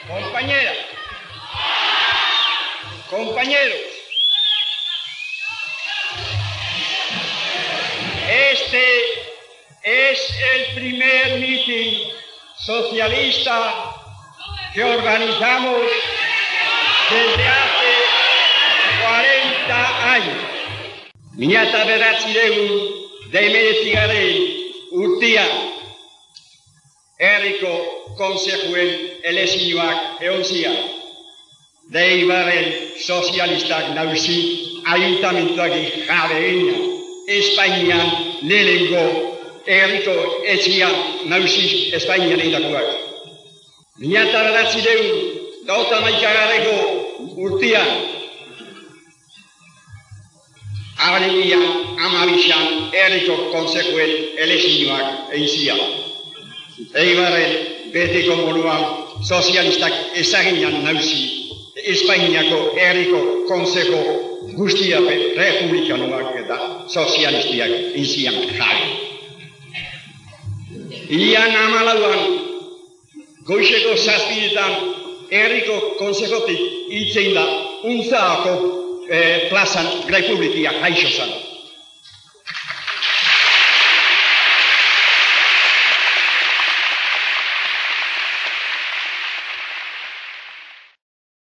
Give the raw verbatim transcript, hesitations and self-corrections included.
Compañeras, compañeros, este es el primer mitin socialista que organizamos desde hace cuarenta años. Mila bederatziehun eta hemeretzigarren urtean herriko konsejuen elezioak egon ziren. Deibarren sozialistak nagusi ayuntamentuak jabe egina Espainian lehenengo herriko etxean nagusi Espainian egindakoak. Mila bederatziehun eta hogeita hamaikagarreko urtean Aurelian amabisan herriko konsejuen elezioak egin ziren. Eibarren betiko moduan sozialistak ezaginan nauzi Espainiako herriko konsejo guztiape republikanoak eta sozialistiak inzian jari. Ian amalauan goizeko zazpidetan herriko konsejotik itzein da Unzaako eh, plazan republikia jaixo zan.